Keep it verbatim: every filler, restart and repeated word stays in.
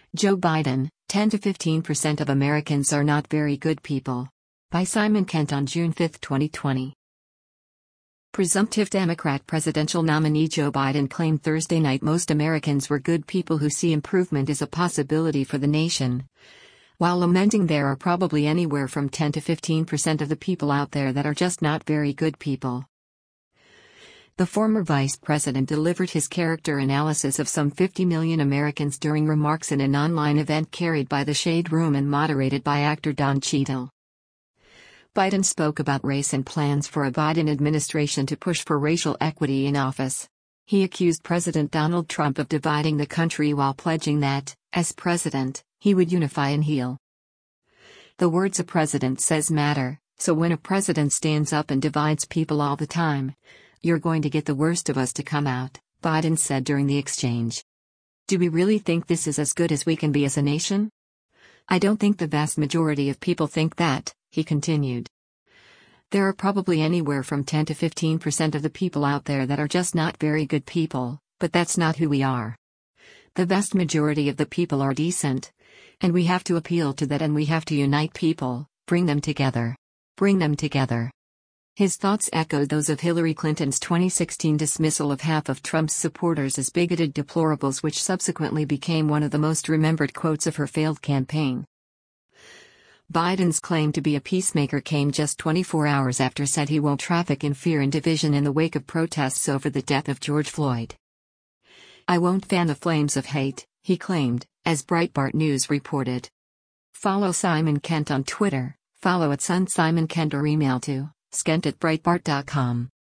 Joe Biden, ten to fifteen percent of Americans are not very good people. By Simon Kent on June fifth, twenty twenty. Presumptive Democrat presidential nominee Joe Biden claimed Thursday night most Americans were good people who see improvement as a possibility for the nation, while lamenting there are probably anywhere from ten to fifteen percent of the people out there that are just not very good people. The former vice president delivered his character analysis of some fifty million Americans during remarks in an online event carried by the Shade Room and moderated by actor Don Cheadle. Biden spoke about race and plans for a Biden administration to push for racial equity in office. He accused President Donald Trump of dividing the country while pledging that, as president, he would unify and heal. The words a president says matter, so when a president stands up and divides people all the time, you're going to get the worst of us to come out, Biden said during the exchange. Do we really think this is as good as we can be as a nation? I don't think the vast majority of people think that, he continued. There are probably anywhere from ten to fifteen percent of the people out there that are just not very good people, but that's not who we are. The vast majority of the people are decent, and we have to appeal to that, and we have to unite people, bring them together. Bring them together. His thoughts echoed those of Hillary Clinton's twenty sixteen dismissal of half of Trump's supporters as bigoted deplorables, which subsequently became one of the most remembered quotes of her failed campaign. Biden's claim to be a peacemaker came just twenty-four hours after said he won't traffic in fear and division in the wake of protests over the death of George Floyd. I won't fan the flames of hate, he claimed, as Breitbart News reported. Follow Simon Kent on Twitter, follow at Sun Simon Kent or email to skent at breitbart dot com.